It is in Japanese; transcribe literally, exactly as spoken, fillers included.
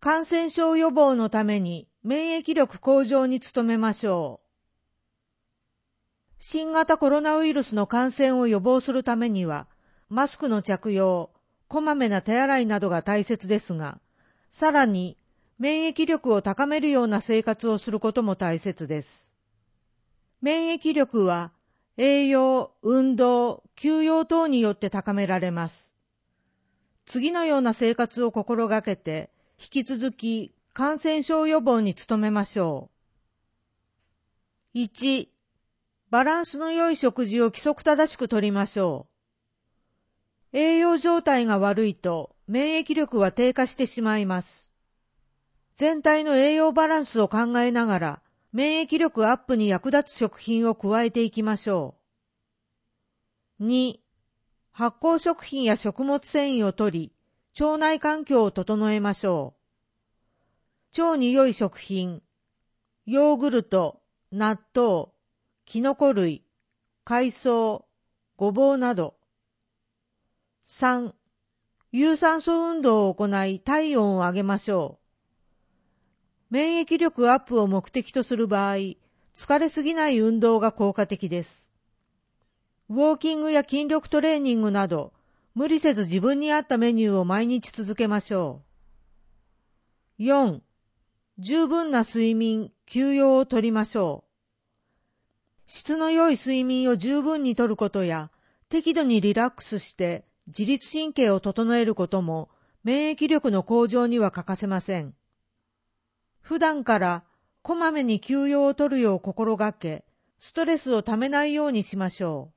感染症予防のために免疫力向上に努めましょう。新型コロナウイルスの感染を予防するためには、マスクの着用、こまめな手洗いなどが大切ですが、さらに免疫力を高めるような生活をすることも大切です。免疫力は栄養、運動、休養等によって高められます。次のような生活を心がけて、引き続き感染症予防に努めましょう。いち、バランスの良い食事を規則正しくとりましょう。栄養状態が悪いと免疫力は低下してしまいます。全体の栄養バランスを考えながら免疫力アップに役立つ食品を加えていきましょう。に、発酵食品や食物繊維をとり、腸内環境を整えましょう。腸に良い食品、ヨーグルト、納豆、キノコ類、海藻、ごぼうなど。さん、有酸素運動を行い体温を上げましょう。免疫力アップを目的とする場合、疲れすぎない運動が効果的です。ウォーキングや筋力トレーニングなど、無理せず自分に合ったメニューを毎日続けましょう。よん、十分な睡眠、休養をとりましょう。質の良い睡眠を十分にとることや、適度にリラックスして自律神経を整えることも免疫力の向上には欠かせません。普段からこまめに休養をとるよう心がけ、ストレスをためないようにしましょ